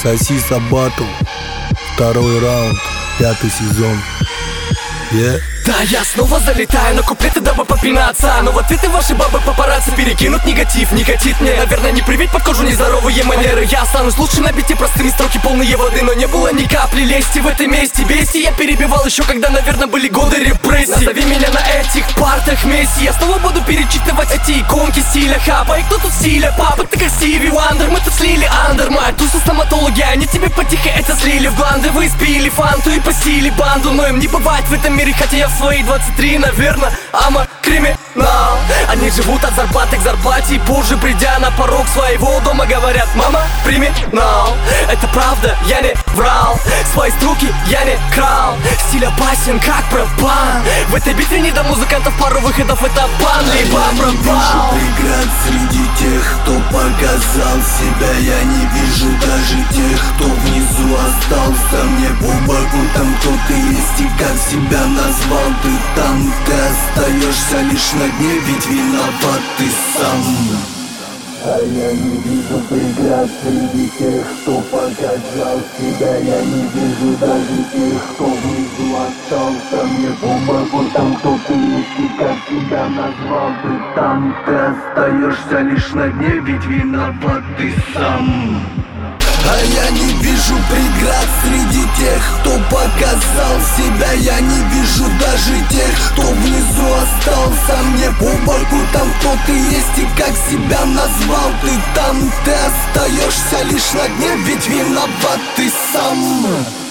Соси Сабату. Второй раунд, 5-й сезон. Да, я снова залетаю на куплеты, дабы попинаться. Но в ответы ваши бабы папарацци перекинут негатив. Не катит мне, наверное, не привить под кожу нездоровые манеры. Я останусь лучше на бите, простыми строки полные воды. Но не было ни капли лести в этом месте. Бести я перебивал еще, когда, наверное, были годы репрессий. Назови меня на этих партах Месси. Я снова буду перечитывать эти иконки стиля хапа. И кто тут стиля? Папа, ты как Стиви Вандер. Мы тут слили андер, моя туса стоматологи. Они тебе потихо это слили в гланды. Вы спили фанту и постили банду. Но им не бывать в этом мире, хотя я в свои 23, наверное, ама криминал. Они живут от зарплаты к зарплате, и позже, придя на порог своего дома, говорят: мама, прими нал. Это правда, я не врал. Свои струки я не крал. Стиль опасен, как пропан. В этой битве не до музыкантов пару выходов. Это бан, либо пропал. Не вижу преград среди тех, кто показал себя. Я не вижу даже тех, кто внизу остался. Мне по боку там кто-то есть, и как себя назвал. Ты там, ты остаешься лишь на дне, ведь виноват ты сам. А я не вижу преград среди тех, кто показал себя. Я не вижу даже тех, кто внизу остался. Мне по боку там кто-то есть, и как тебя назвал. Ты там, ты остаешься лишь на дне, ведь виноват ты сам. А я не вижу преград среди тех, кто показал себя. Я не вижу даже тех, кто внизу остался. Мне по боку там кто-то есть, и как себя назвал. Ты там, ты остаешься лишь на дне, ведь виноват ты сам.